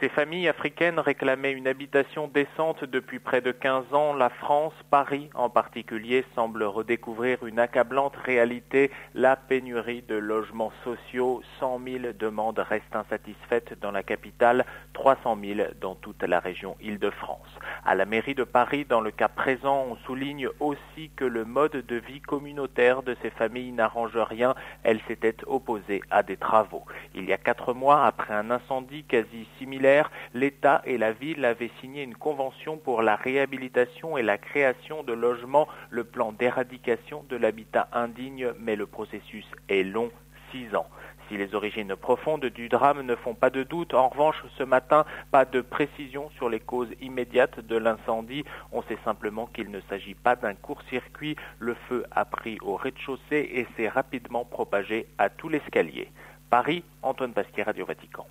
Ces familles africaines réclamaient une habitation décente depuis près de 15 ans. La France, Paris en particulier, semble redécouvrir une accablante réalité, la pénurie de logements sociaux. 100 000 demandes restent insatisfaites dans la capitale, 300 000 dans toute la région Île-de-France. À la mairie de Paris, dans le cas présent, on souligne aussi que le mode de vie communautaire de ces familles n'arrange rien. Elles s'étaient opposées à des travaux. Il y a 4 mois, après un incendie quasi similaire, l'État et la ville avaient signé une convention pour la réhabilitation et la création de logements, le plan d'éradication de l'habitat indigne, mais le processus est long, 6 ans. Si les origines profondes du drame ne font pas de doute, en revanche, ce matin, pas de précision sur les causes immédiates de l'incendie. On sait simplement qu'il ne s'agit pas d'un court-circuit. Le feu a pris au rez-de-chaussée et s'est rapidement propagé à tout l'escalier. Paris, Antoine Pasquier, Radio Vatican.